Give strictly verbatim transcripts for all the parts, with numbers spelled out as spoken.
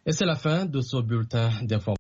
Et c'est la fin de ce bulletin d'information.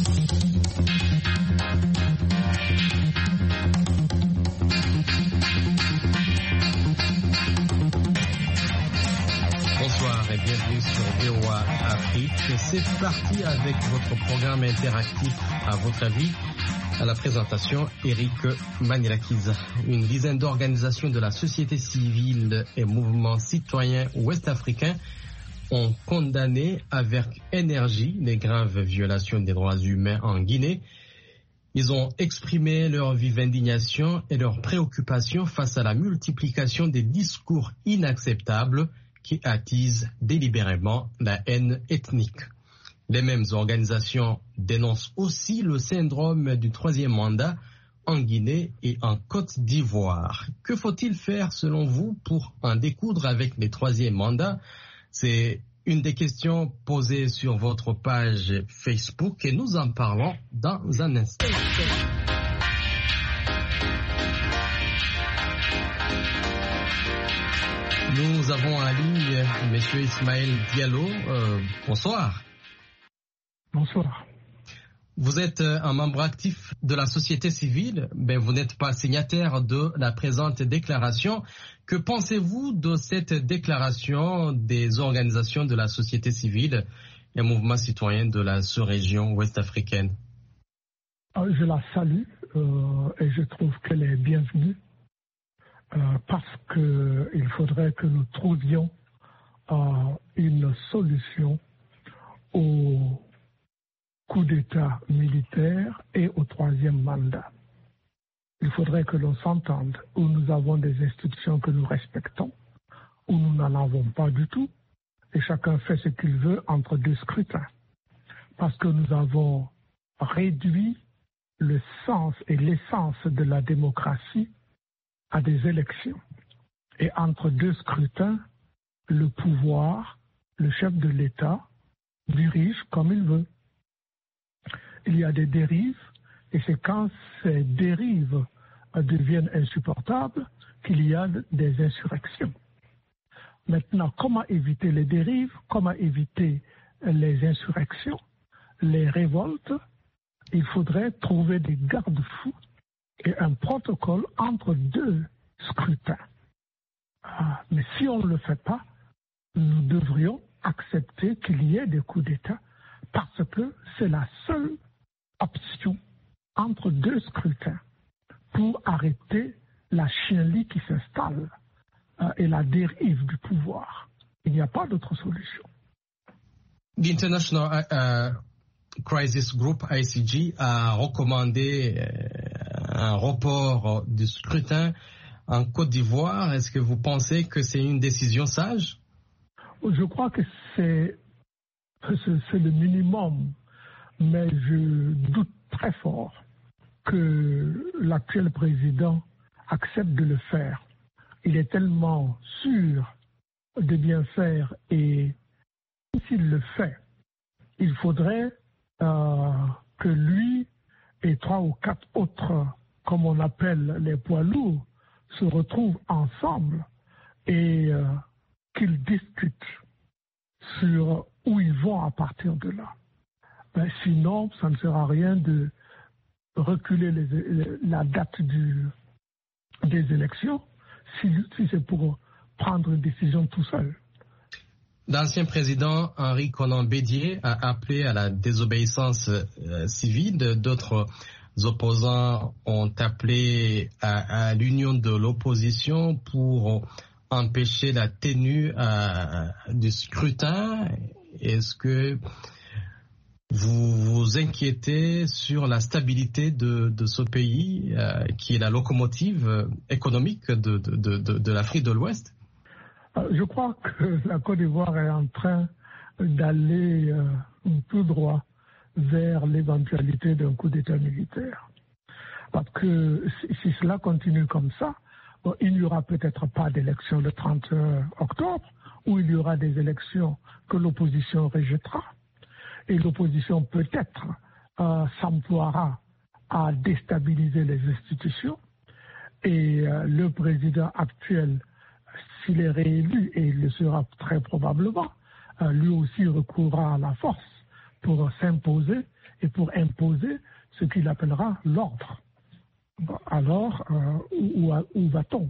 Bonsoir et bienvenue sur V O A Afrique. C'est parti avec votre programme interactif à votre avis. À la présentation, Eric Manilakiza. Une dizaine d'organisations de la société civile et mouvements citoyens ouest-africains ont condamné avec énergie les graves violations des droits humains en Guinée. Ils ont exprimé leur vive indignation et leur préoccupation face à la multiplication des discours inacceptables qui attisent délibérément la haine ethnique. Les mêmes organisations dénoncent aussi le syndrome du troisième mandat en Guinée et en Côte d'Ivoire. Que faut-il faire selon vous pour en découdre avec les troisièmes mandats? C'est une des questions posées sur votre page Facebook et nous en parlons dans un instant. Nous avons en ligne M. Ismaël Diallo. Euh, bonsoir. Bonsoir. Vous êtes un membre actif de la société civile, mais vous n'êtes pas signataire de la présente déclaration. Que pensez-vous de cette déclaration des organisations de la société civile et mouvements citoyens de la sous-région ouest-africaine? Je la salue euh, et je trouve qu'elle est bienvenue euh, parce qu'il faudrait que nous trouvions euh, une solution au coup d'État militaire et au troisième mandat. Il faudrait que l'on s'entende où nous avons des institutions que nous respectons, où nous n'en avons pas du tout, et chacun fait ce qu'il veut entre deux scrutins. Parce que nous avons réduit le sens et l'essence de la démocratie à des élections. Et entre deux scrutins, le pouvoir, le chef de l'État, dirige comme il veut. Il y a des dérives, et c'est quand ces dérives deviennent insupportables qu'il y a des insurrections. Maintenant, comment éviter les dérives, comment éviter les insurrections, les révoltes? Il faudrait trouver des garde-fous et un protocole entre deux scrutins. Ah, mais si on ne le fait pas, nous devrions accepter qu'il y ait des coups d'État parce que c'est la seule option entre deux scrutins pour arrêter la chienlit qui s'installe euh, et la dérive du pouvoir. Il n'y a pas d'autre solution. The International uh, Crisis Group, I C G, a recommandé uh, un report du scrutin en Côte d'Ivoire. Est-ce que vous pensez que c'est une décision sage? Je crois que c'est, c'est le minimum, mais je doute très fort que l'actuel président accepte de le faire. Il est tellement sûr de bien faire et s'il le fait, il faudrait euh, que lui et trois ou quatre autres, comme on appelle les poids lourds, se retrouvent ensemble et euh, qu'ils discutent sur où ils vont à partir de là. Ben, sinon, ça ne sert à rien de reculer les, les, la date du, des élections si, si c'est pour prendre une décision tout seul. L'ancien président Henri Konan Bédié a appelé à la désobéissance euh, civile. D'autres opposants ont appelé à, à l'union de l'opposition pour empêcher la tenue euh, du scrutin. Est-ce que vous vous inquiétez sur la stabilité de, de ce pays euh, qui est la locomotive économique de, de, de, de l'Afrique de l'Ouest? Je crois que la Côte d'Ivoire est en train d'aller euh, tout droit vers l'éventualité d'un coup d'État militaire. Parce que si, si cela continue comme ça, bon, il n'y aura peut-être pas d'élection le trente octobre, ou il y aura des élections que l'opposition rejettera. Et l'opposition peut-être euh, s'emploiera à déstabiliser les institutions. Et euh, le président actuel, s'il est réélu, et il le sera très probablement, euh, lui aussi recourra à la force pour s'imposer et pour imposer ce qu'il appellera l'ordre. Alors, euh, où, où va-t-on?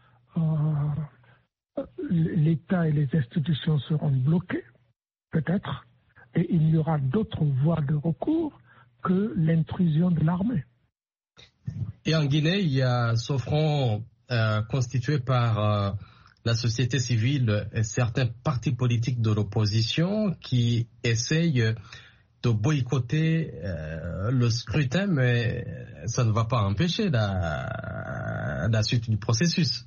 euh, L'État et les institutions seront bloqués, peut-être, et il y aura d'autres voies de recours que l'intrusion de l'armée. Et en Guinée, il y a ce front euh, constitué par euh, la société civile et certains partis politiques de l'opposition qui essayent de boycotter euh, le scrutin, mais ça ne va pas empêcher la, la suite du processus.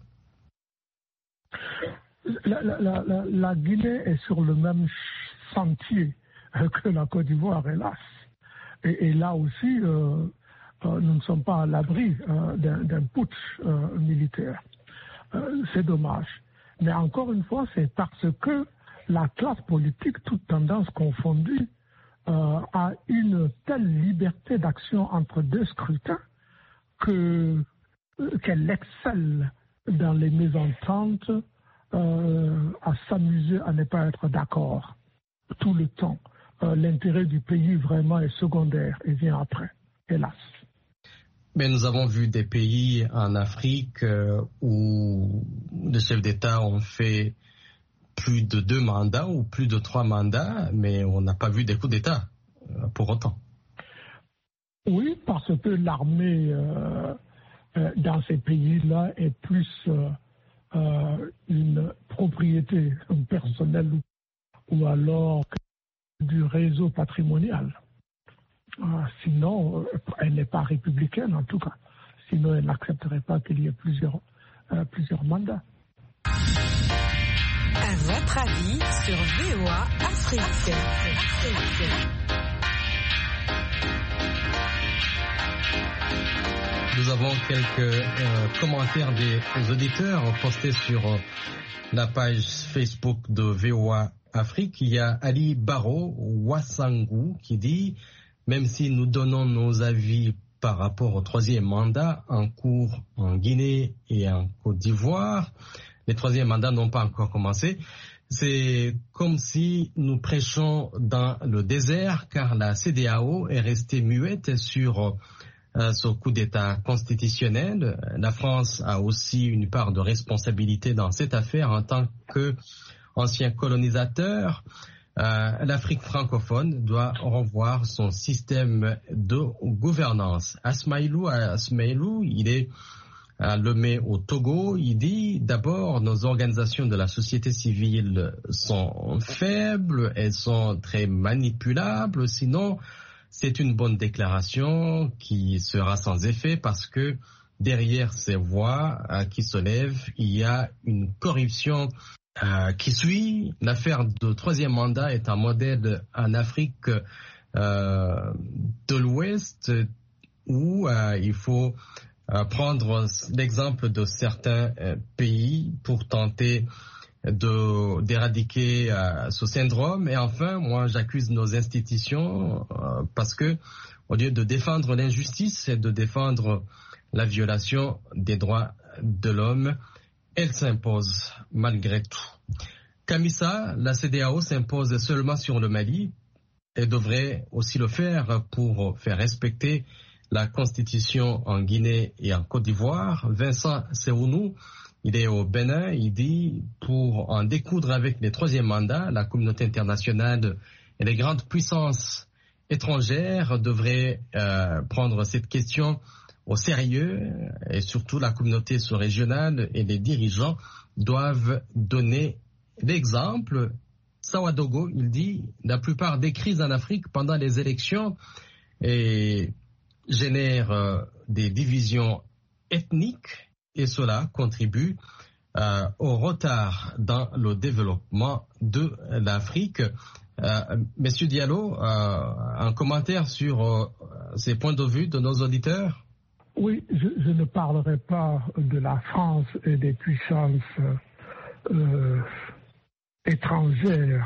La, la, la, la Guinée est sur le même sentier que la Côte d'Ivoire, hélas. Et, et là aussi, euh, euh, nous ne sommes pas à l'abri euh, d'un, d'un putsch euh, militaire. Euh, c'est dommage. Mais encore une fois, c'est parce que la classe politique, toute tendance confondue, euh, a une telle liberté d'action entre deux scrutins que, euh, qu'elle excelle dans les mésententes, euh, à s'amuser à ne pas être d'accord tout le temps. Euh, l'intérêt du pays vraiment est secondaire et vient après, hélas. Mais nous avons vu des pays en Afrique euh, où les chefs d'État ont fait plus de deux mandats ou plus de trois mandats, mais on n'a pas vu des coups d'État euh, pour autant. Oui, parce que l'armée euh, euh, dans ces pays-là est plus euh, euh, une propriété personnelle ou, ou alors du réseau patrimonial. Euh, sinon, euh, elle n'est pas républicaine en tout cas. Sinon, elle n'accepterait pas qu'il y ait plusieurs, euh, plusieurs mandats. À votre avis sur V O A Afrique. Nous avons quelques euh, commentaires des auditeurs postés sur euh, la page Facebook de V O A Afrique. Il y a Ali Baro Wassangou qui dit « Même si nous donnons nos avis par rapport au troisième mandat en cours en Guinée et en Côte d'Ivoire, les troisièmes mandats n'ont pas encore commencé. C'est comme si nous prêchons dans le désert car la C E D E A O est restée muette sur euh, ce coup d'État constitutionnel. La France a aussi une part de responsabilité dans cette affaire en tant qu'ancien colonisateur. Euh, L'Afrique francophone doit revoir son système de gouvernance. Asmaïlou, Asmaïlou, il est à Lomé au Togo, il dit d'abord nos organisations de la société civile sont faibles, elles sont très manipulables, sinon c'est une bonne déclaration qui sera sans effet parce que derrière ces voix euh, qui se lèvent, il y a une corruption euh, qui suit. L'affaire de troisième mandat est un modèle en Afrique euh, de l'Ouest où euh, il faut Euh, prendre l'exemple de certains euh, pays pour tenter de d'éradiquer euh, ce syndrome. Et enfin, moi, j'accuse nos institutions euh, parce que au lieu de défendre l'injustice et de défendre la violation des droits de l'homme, elles s'imposent malgré tout. Kamisa, la C E D E A O s'impose seulement sur le Mali et devrait aussi le faire pour faire respecter la Constitution en Guinée et en Côte d'Ivoire. Vincent Seounou, il est au Bénin, il dit pour en découdre avec les troisièmes mandats, la communauté internationale et les grandes puissances étrangères devraient euh, prendre cette question au sérieux et surtout la communauté sous-régionale et les dirigeants doivent donner l'exemple. Sawadogo, il dit la plupart des crises en Afrique pendant les élections et génère euh, des divisions ethniques et cela contribue euh, au retard dans le développement de l'Afrique. Euh, Monsieur Diallo, euh, un commentaire sur euh, ces points de vue de nos auditeurs? Oui, je, je ne parlerai pas de la France et des puissances euh, étrangères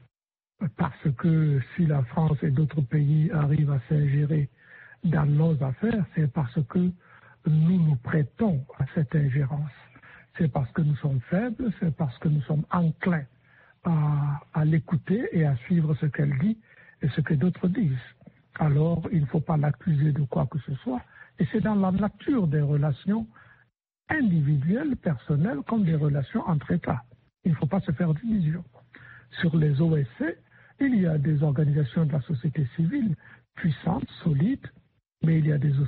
parce que si la France et d'autres pays arrivent à s'ingérer dans nos affaires, c'est parce que nous nous prêtons à cette ingérence. C'est parce que nous sommes faibles, c'est parce que nous sommes enclins à, à l'écouter et à suivre ce qu'elle dit et ce que d'autres disent. Alors, il ne faut pas l'accuser de quoi que ce soit. Et c'est dans la nature des relations individuelles, personnelles, comme des relations entre États. Il ne faut pas se faire d'illusions. Sur les O S C, il y a des organisations de la société civile puissantes, solides, mais il y a des O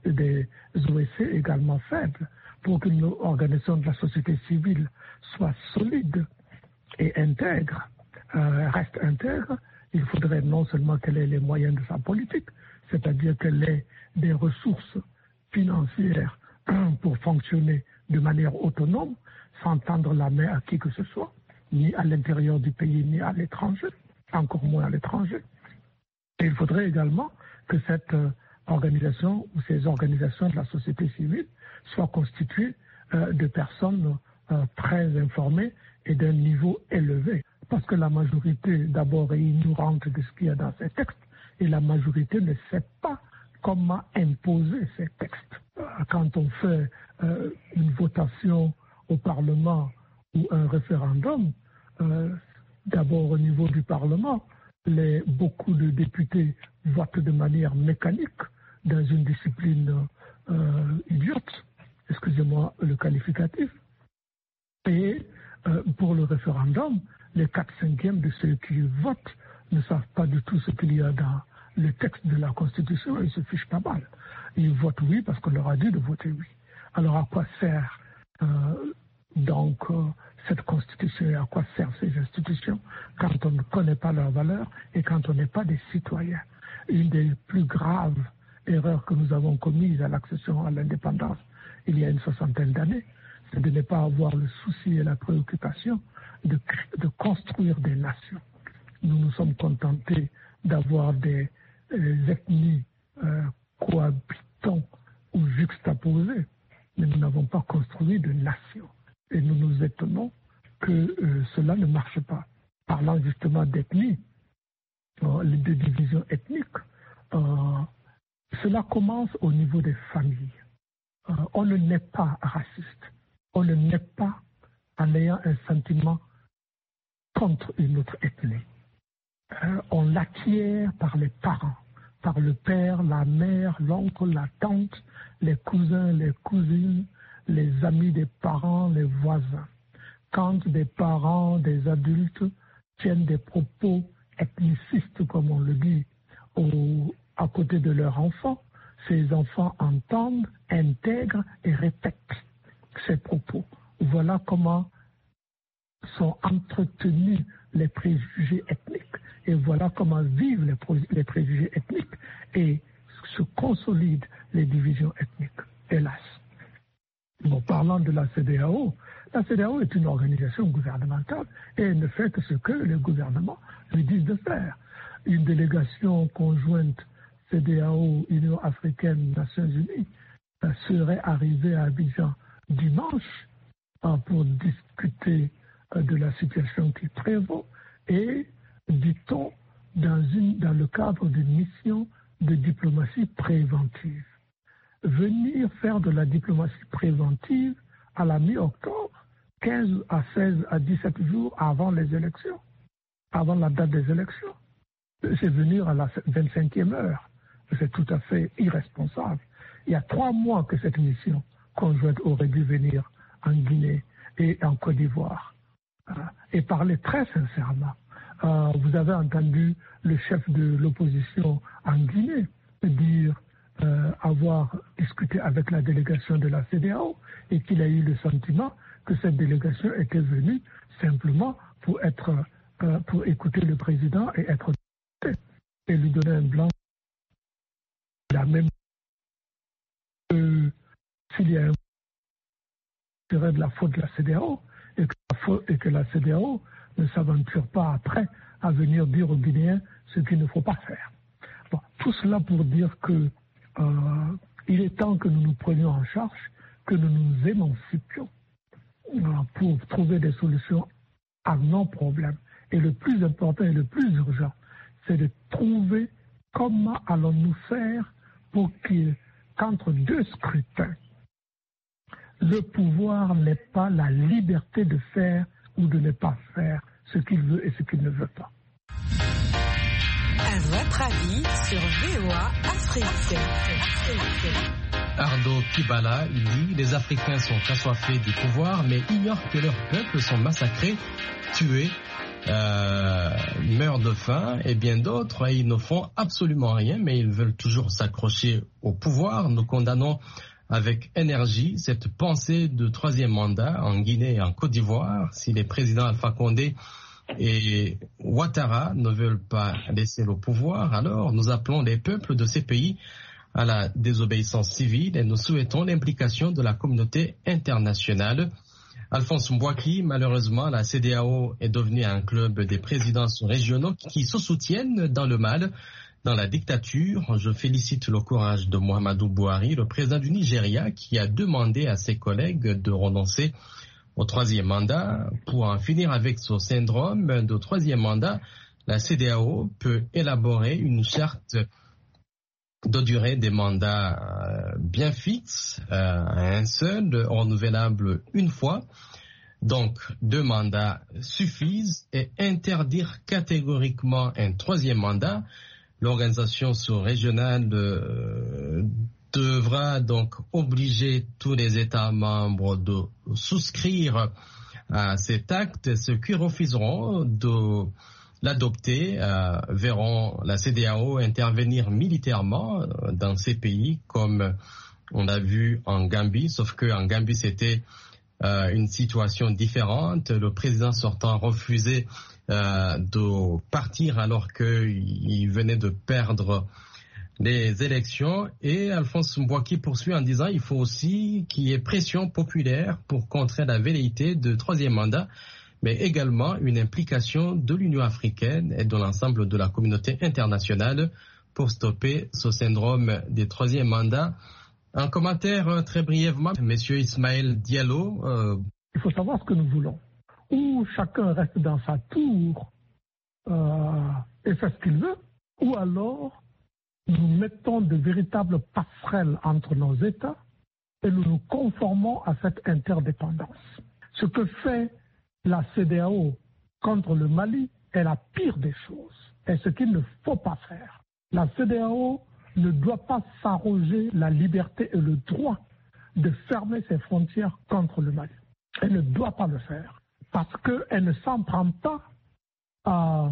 S C également faibles. Pour qu'une organisation de la société civile soit solide et intègre, euh, reste intègre, il faudrait non seulement qu'elle ait les moyens de sa politique, c'est-à-dire qu'elle ait des ressources financières pour fonctionner de manière autonome, sans tendre la main à qui que ce soit, ni à l'intérieur du pays, ni à l'étranger, encore moins à l'étranger. Et il faudrait également que cette euh, organisation ou ces organisations de la société civile soient constituées euh, de personnes euh, très informées et d'un niveau élevé. Parce que la majorité, d'abord, est ignorante de ce qu'il y a dans ces textes, et la majorité ne sait pas comment imposer ces textes. Quand on fait euh, une votation au Parlement ou un référendum, euh, d'abord au niveau du Parlement, les, beaucoup de députés votent de manière mécanique dans une discipline euh, idiote, excusez-moi le qualificatif, et euh, pour le référendum, les quatre cinquièmes de ceux qui votent ne savent pas du tout ce qu'il y a dans le texte de la Constitution, ils se fichent pas mal. Ils votent oui parce qu'on leur a dit de voter oui. Alors à quoi sert euh, donc euh, cette Constitution et à quoi servent ces institutions quand on ne connaît pas leurs valeurs et quand on n'est pas des citoyens? Une des plus graves erreurs que nous avons commises à l'accession à l'indépendance il y a une soixantaine d'années, c'est de ne pas avoir le souci et la préoccupation de, de construire des nations. Nous nous sommes contentés d'avoir des euh, ethnies euh, cohabitant ou juxtaposées, mais nous n'avons pas construit de nation. Et nous nous étonnons que euh, cela ne marche pas. Parlant justement d'ethnie, euh, de divisions ethniques, euh, cela commence au niveau des familles. Euh, on ne naît pas raciste. On ne naît pas en ayant un sentiment contre une autre ethnie. Euh, on l'acquiert par les parents, par le père, la mère, l'oncle, la tante, les cousins, les cousines, les amis des parents, les voisins. Quand des parents, des adultes tiennent des propos ethnicistes, comme on le dit, au, à côté de leurs enfants, ces enfants entendent, intègrent et répètent ces propos. Voilà comment sont entretenus les préjugés ethniques et voilà comment vivent les, pré les préjugés ethniques et se consolident les divisions ethniques, hélas. Bon, parlant de la C E D E A O, la C E D E A O est une organisation gouvernementale et elle ne fait que ce que les gouvernements lui disent de faire. Une délégation conjointe C E D E A O, Union africaine, Nations unies serait arrivée à Abidjan dimanche pour discuter de la situation qui prévaut et, dit-on, dans, une, dans le cadre d'une mission de diplomatie préventive. Venir faire de la diplomatie préventive à la mi-octobre, quinze à seize à dix-sept jours avant les élections, avant la date des élections, c'est venir à la vingt-cinquième heure. C'est tout à fait irresponsable. Il y a trois mois que cette mission conjointe aurait dû venir en Guinée et en Côte d'Ivoire et parler très sincèrement. Euh, vous avez entendu le chef de l'opposition en Guinée dire euh, avoir discuté avec la délégation de la C E D E A O et qu'il a eu le sentiment que cette délégation était venue simplement pour être euh, pour écouter le président et être et lui donner un blanc. La même euh, s'il y a un serait de la faute de la C E D E A O et que la, faute, et que la C E D E A O ne s'aventure pas après à venir dire aux Guinéens ce qu'il ne faut pas faire. Bon, tout cela pour dire que euh, il est temps que nous nous prenions en charge, que nous nous émancipions euh, pour trouver des solutions à nos problèmes. Et le plus important et le plus urgent, c'est de trouver comment allons-nous faire pour qu'entre deux scrutins, le pouvoir n'ait pas la liberté de faire ou de ne pas faire ce qu'il veut et ce qu'il ne veut pas. votre avis sur V O A Afrique. Ardo Kibala, il dit « Les Africains sont assoiffés du pouvoir, mais ignorent que leurs peuples sont massacrés, tués, euh, meurent de faim, et bien d'autres, et ils ne font absolument rien, mais ils veulent toujours s'accrocher au pouvoir. Nous condamnons avec énergie cette pensée de troisième mandat en Guinée et en Côte d'Ivoire. Si les présidents Alpha Condé et Ouattara ne veulent pas laisser le pouvoir, alors nous appelons les peuples de ces pays à la désobéissance civile et nous souhaitons l'implication de la communauté internationale. » Alphonse Mbouaki, malheureusement, la C D A O est devenue un club des présidences régionaux qui se soutiennent dans le mal, dans la dictature. Je félicite le courage de Muhammadu Buhari, le président du Nigeria, qui a demandé à ses collègues de renoncer au troisième mandat. Pour en finir avec ce syndrome de troisième mandat, la C D A O peut élaborer une charte de durée des mandats bien fixe, euh, un seul, renouvelable une fois. Donc, deux mandats suffisent et interdire catégoriquement un troisième mandat. L'organisation sous-régionale euh, devra donc obliger tous les États membres de souscrire à cet acte. Ceux qui refuseront de l'adopter euh, verront la C D A O intervenir militairement euh, dans ces pays, comme on l'a vu en Gambie, sauf qu'en Gambie c'était euh, une situation différente. Le président sortant refusait euh, de partir alors qu'il venait de perdre les élections. Et Alphonse Mbouaki poursuit en disant il faut aussi qu'il y ait pression populaire pour contrer la velléité de troisième mandat, mais également une implication de l'Union africaine et de l'ensemble de la communauté internationale pour stopper ce syndrome des troisième mandats. Un commentaire très brièvement, Monsieur Ismaël Diallo. Euh... Il faut savoir ce que nous voulons. Ou chacun reste dans sa tour euh, et fait ce qu'il veut, ou alors nous mettons de véritables passerelles entre nos États et nous nous conformons à cette interdépendance. Ce que fait la C D A O contre le Mali est la pire des choses. Et ce qu'il ne faut pas faire. La C D A O ne doit pas s'arroger la liberté et le droit de fermer ses frontières contre le Mali. Elle ne doit pas le faire. Parce qu'elle ne s'en prend pas à,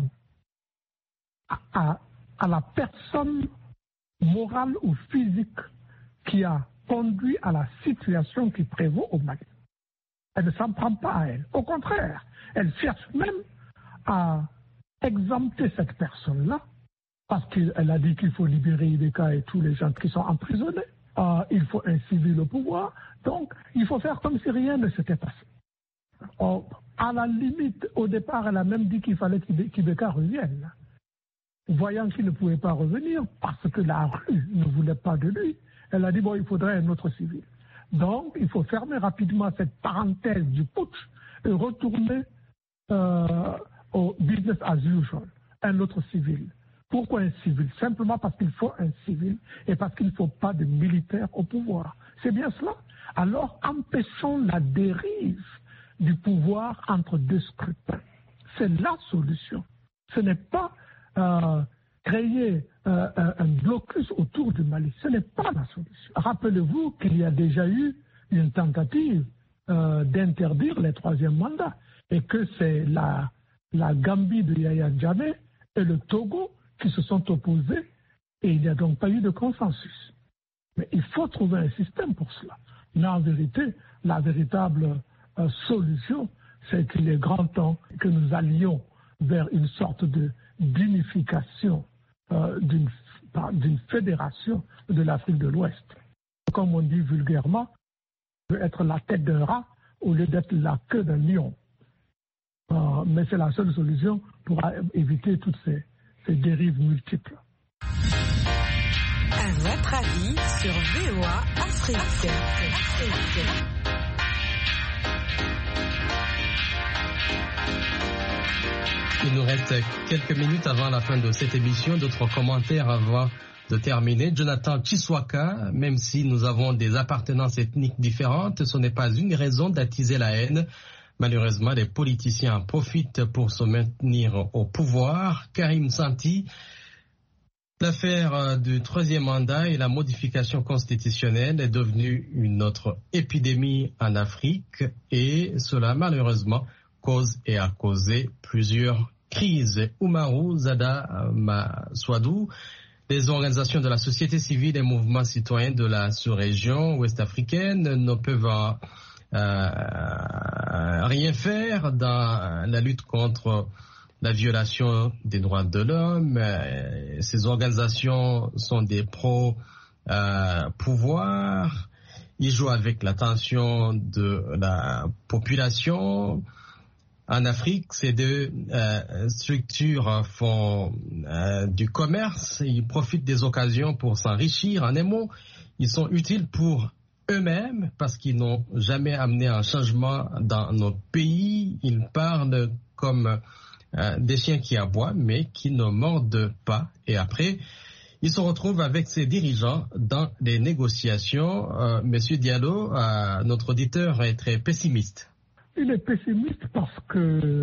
à, à la personne morale ou physique qui a conduit à la situation qui prévaut au Mali. Elle ne s'en prend pas à elle. Au contraire, elle cherche même à exempter cette personne-là parce qu'elle a dit qu'il faut libérer Ibeka et tous les gens qui sont emprisonnés. Euh, il faut un civil au pouvoir. Donc, il faut faire comme si rien ne s'était passé. Oh, à la limite, au départ, elle a même dit qu'il fallait qu'Ibeka revienne. Voyant qu'il ne pouvait pas revenir parce que la rue ne voulait pas de lui, elle a dit, bon, il faudrait un autre civil. Donc, il faut fermer rapidement cette parenthèse du putsch et retourner euh, au business as usual, un autre civil. Pourquoi un civil? Simplement parce qu'il faut un civil et parce qu'il ne faut pas de militaires au pouvoir. C'est bien cela. Alors, empêchons la dérive du pouvoir entre deux scrutins. C'est la solution. Ce n'est pas euh, créer euh, un, un blocus autour du Mali. Ce n'est pas la solution. Rappelez-vous qu'il y a déjà eu une tentative euh, d'interdire les troisièmes mandats et que c'est la, la Gambie de Yahya Jammeh et le Togo qui se sont opposés et il n'y a donc pas eu de consensus. Mais il faut trouver un système pour cela. Mais en vérité, la véritable euh, solution, c'est qu'il est grand temps que nous allions vers une sorte de d'unification euh, d'une, d'une fédération de l'Afrique de l'Ouest. Comme on dit vulgairement, être la tête d'un rat au lieu d'être la queue d'un lion. Euh, mais c'est la seule solution pour éviter toutes ces, ces dérives multiples. À votre avis sur V O A Afrique. Il nous reste quelques minutes avant la fin de cette émission. D'autres commentaires avant de terminer. Jonathan Chiswaka, même si nous avons des appartenances ethniques différentes, ce n'est pas une raison d'attiser la haine. Malheureusement, les politiciens en profitent pour se maintenir au pouvoir. Karim Santi, L'affaire du troisième mandat et la modification constitutionnelle est devenue une autre épidémie en Afrique et cela malheureusement cause et a causé plusieurs crises. Oumarou Zada Maswadou, les organisations de la société civile et mouvements citoyens de la sous-région ouest-africaine ne peuvent euh, rien faire dans la lutte contre la violation des droits de l'homme. Ces organisations sont des pro-pouvoir. Euh, Ils jouent avec l'attention de la population. En Afrique, ces deux euh, structures font euh, du commerce. Ils profitent des occasions pour s'enrichir. En un mot, ils sont utiles pour eux-mêmes parce qu'ils n'ont jamais amené un changement dans notre pays. Ils parlent comme Euh, des chiens qui aboient mais qui ne mordent pas. Et après, ils se retrouvent avec ces dirigeants dans les négociations. Euh, Monsieur Diallo, euh, notre auditeur est très pessimiste. Il est pessimiste parce que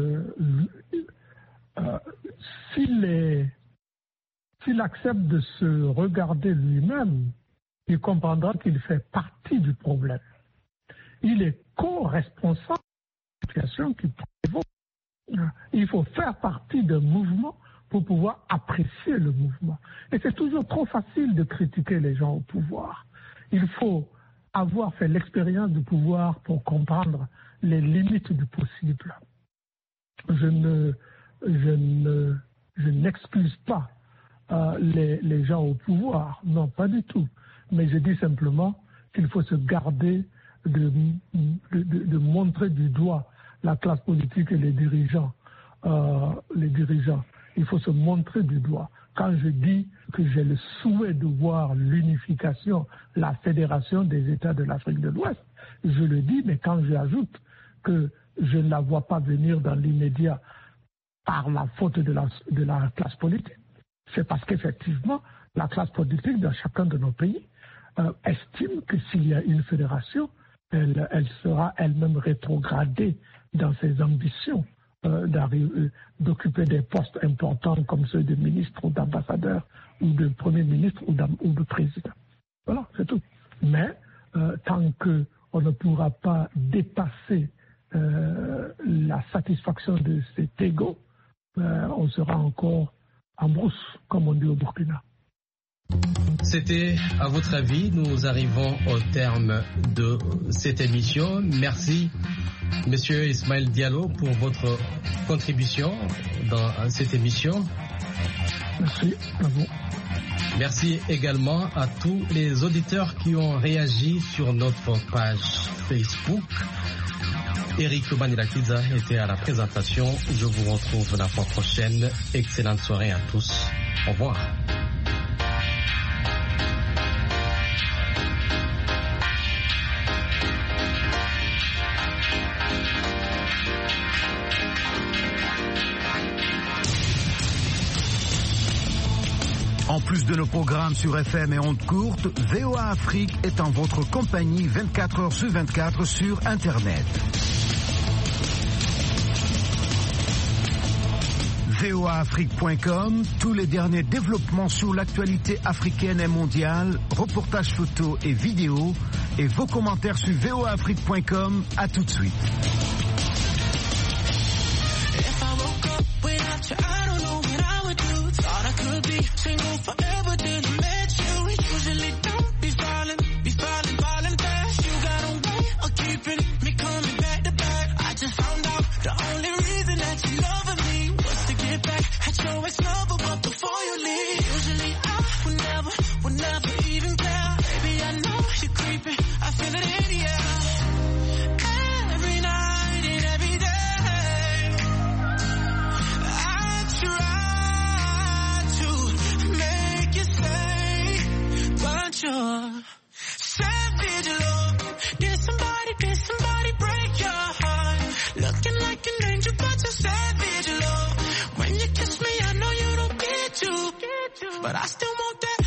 euh, s'il est, s'il accepte de se regarder lui-même, il comprendra qu'il fait partie du problème. Il est co-responsable de la situation qui prévaut. Il faut faire partie d'un mouvement pour pouvoir apprécier le mouvement. Et c'est toujours trop facile de critiquer les gens au pouvoir. Il faut avoir fait l'expérience du pouvoir pour comprendre les limites du possible. Je ne, je ne, je n'excuse pas euh, les, les gens au pouvoir, non, pas du tout. Mais je dis simplement qu'il faut se garder de, de, de, de montrer du doigt la classe politique et les dirigeants, euh, les dirigeants. Il faut se montrer du doigt. Quand je dis que j'ai le souhait de voir l'unification, la fédération des États de l'Afrique de l'Ouest, je le dis, mais quand j'ajoute que je ne la vois pas venir dans l'immédiat par la faute de la, de la classe politique, c'est parce qu'effectivement, la classe politique dans chacun de nos pays euh, estime que s'il y a une fédération, elle, elle sera elle-même rétrogradée dans ses ambitions euh, d'occuper des postes importants comme ceux de ministre ou d'ambassadeur ou de premier ministre ou, ou de président. Voilà, c'est tout. Mais euh, tant qu'on ne pourra pas dépasser euh, la satisfaction de cet ego, euh, on sera encore en brousse, comme on dit au Burkina. C'était, à votre avis, nous arrivons au terme de cette émission. Merci, Monsieur Ismaël Diallo, pour votre contribution dans cette émission. Merci à vous. Merci également à tous les auditeurs qui ont réagi sur notre page Facebook. Eric Manilakiza était à la présentation. Je vous retrouve la fois prochaine. Excellente soirée à tous. Au revoir. En plus de nos programmes sur F M et ondes courtes, V O A Afrique est en votre compagnie vingt-quatre heures sur vingt-quatre sur Internet. V O A Afrique point com, tous les derniers développements sur l'actualité africaine et mondiale, reportages photos et vidéos, et vos commentaires sur V O A Afrique point com. À tout de suite. Single forever till I met you. Usually don't be falling, be falling, falling fast. You got a way of keeping me coming back to back. I just found out the only reason that you loving me was to get back at your ex-lover, but before you leave, usually I would never, would never even care. Baby, I know you're creeping, I feel it in the air. Every night and every day, I try. Savage love. Did somebody, did somebody break your heart? Looking like an angel, but you're savage love. When you kiss me, I know you don't get to, but I still want that.